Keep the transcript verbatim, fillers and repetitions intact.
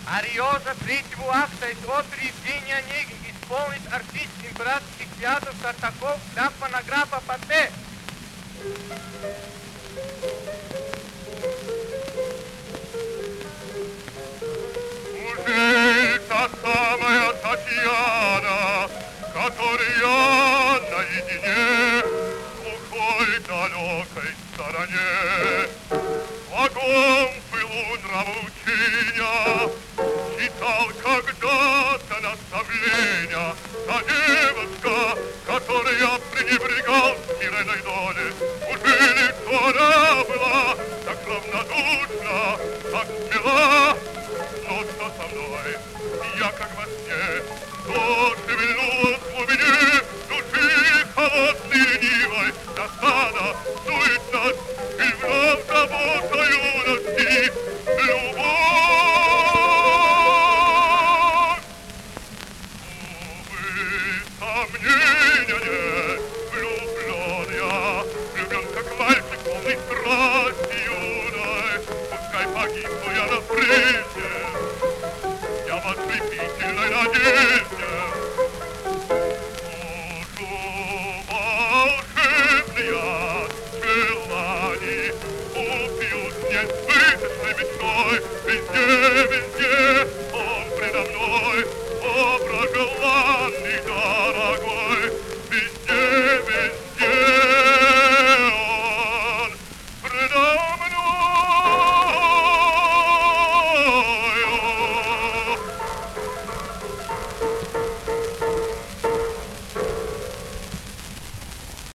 Ариоза третьего акта из оперы Евгения Онегин исполнит артист императорских театров Тартаков граф Фонографа Патте. Уже та самая Татьяна, которая наедине в глухой далекой стороне вагон пылу нравоучения читал когда-то наставления. Та девушка, которая пренебрегал смиренной доле, уже лицо она была так равнодушна, так смела. Но что со мной? Я как во сне, что шевельнулась в глубине души холодной ленивой. Досада, суетность, и вновь забота юности, любовь. Увы, сомнения нет, влюблен я, влюблен как мальчик, полный страсти юной. Пускай погибну я на прежде